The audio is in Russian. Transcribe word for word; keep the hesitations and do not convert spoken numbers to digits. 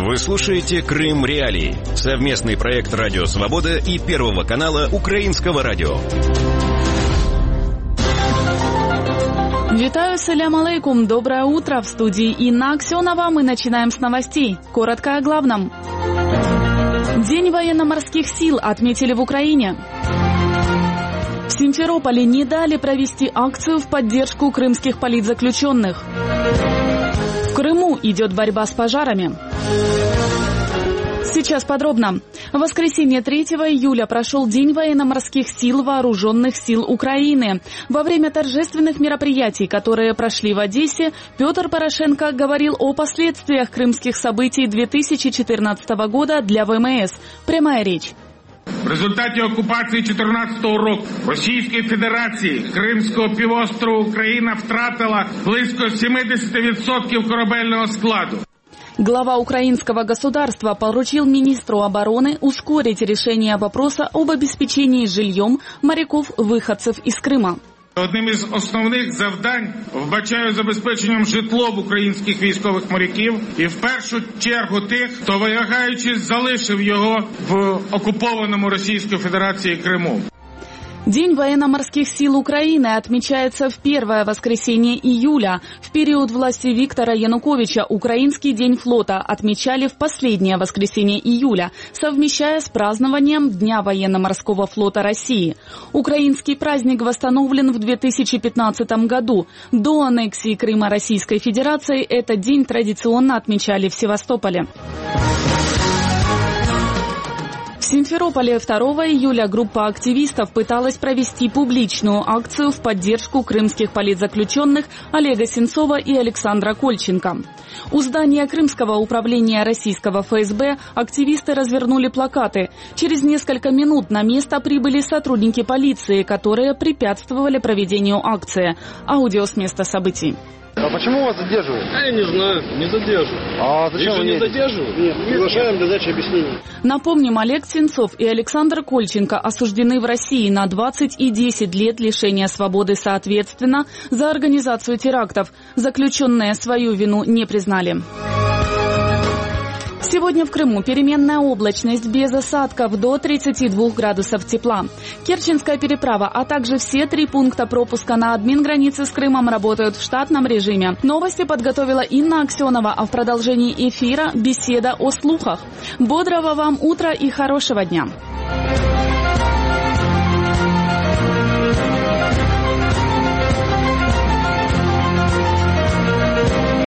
Вы слушаете «Крым Реалии» — совместный проект «Радио Свобода» и Первого канала Украинского радио. Витаю, салям алейкум, доброе утро. В студии Инна Аксенова. Мы начинаем с новостей. Коротко о главном. День военно-морских сил отметили в Украине. В Симферополе не дали провести акцию в поддержку крымских политзаключенных. В Крыму идет борьба с пожарами. Сейчас подробно. В воскресенье третьего июля прошел День военно-морских сил Вооруженных сил Украины. Во время торжественных мероприятий, которые прошли в Одессе, Петр Порошенко говорил о последствиях крымских событий две тысячи четырнадцатого года для ВМС. Прямая речь. В результаті окупації дві тисячі чотирнадцятого року Російської Федерації Кримського півострову Україна втратила близько сімдесят відсотків корабельного складу. Глава украинского государства поручил министру обороны ускорить решение вопроса об обеспечении жильем моряков-выходцев из Крыма. Одним із основних завдань вбачаю забезпеченням житлом українських військових моряків і в першу чергу тих, хто вимагаючи залишив його в окупованому Російською Федерацією Криму. День военно-морских сил Украины отмечается в первое воскресенье июля. В период власти Виктора Януковича Украинский день флота отмечали в последнее воскресенье июля, совмещая с празднованием Дня военно-морского флота России. Украинский праздник восстановлен в две тысячи пятнадцатом году. До аннексии Крыма Российской Федерацией этот день традиционно отмечали в Севастополе. В Симферополе второго июля группа активистов пыталась провести публичную акцию в поддержку крымских политзаключенных Олега Сенцова и Александра Кольченко. У здания Крымского управления российского эф эс бэ активисты развернули плакаты. Через несколько минут на место прибыли сотрудники полиции, которые препятствовали проведению акции. Аудио с места событий. А почему вас задерживают? А я не знаю, не задерживают. А зачем вы не задерживают? Нет, приглашаем для дачи объяснений. Напомним, Олег Сенцов и Александр Кольченко осуждены в России на двадцать и десять лет лишения свободы соответственно за организацию терактов. Заключенные свою вину не признали. Сегодня в Крыму переменная облачность без осадков до тридцати двух градусов тепла. Керченская переправа, а также все три пункта пропуска на админгранице с Крымом работают в штатном режиме. Новости подготовила Инна Аксенова, а в продолжении эфира беседа о слухах. Бодрого вам утра и хорошего дня!